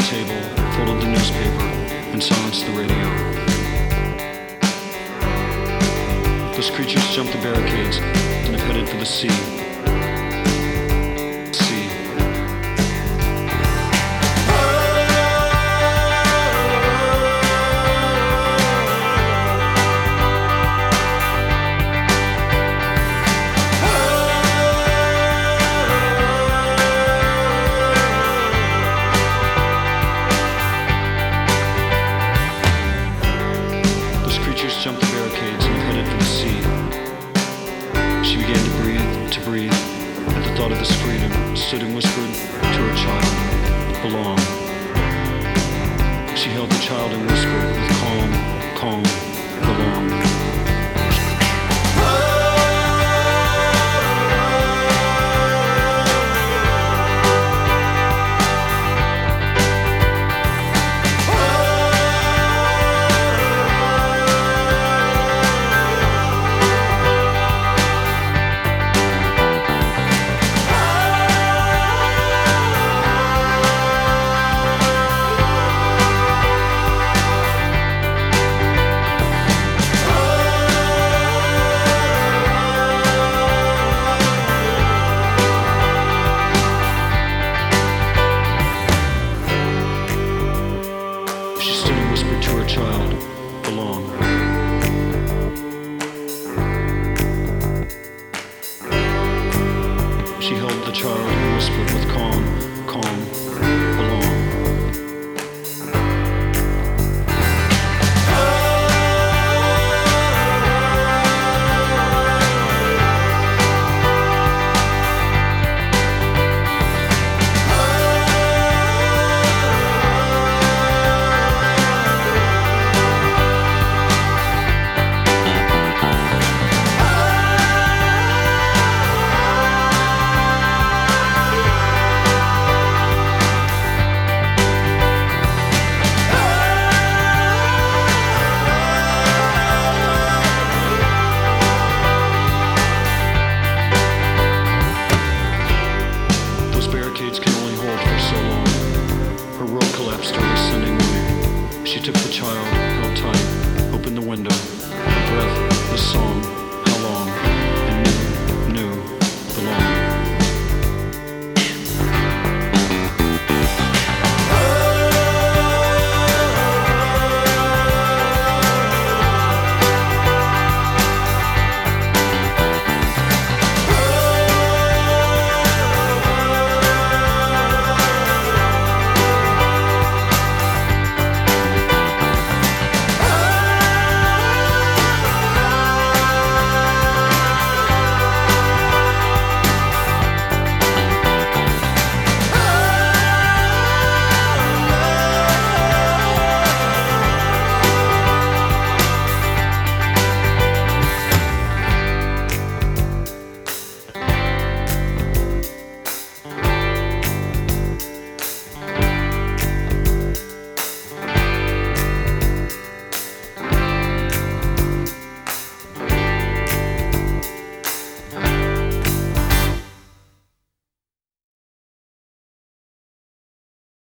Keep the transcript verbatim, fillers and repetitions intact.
table, folded the newspaper, and silenced the radio. Those creatures jumped the barricades and have headed for the sea. Sea. Jumped the barricades and headed for the sea. She began to breathe, to breathe, at the thought of this freedom, stood and whispered to her child, belong. She held the child and whispered with calm, calm, belong. Whispered to her child, belong. She held the child and whispered with calm,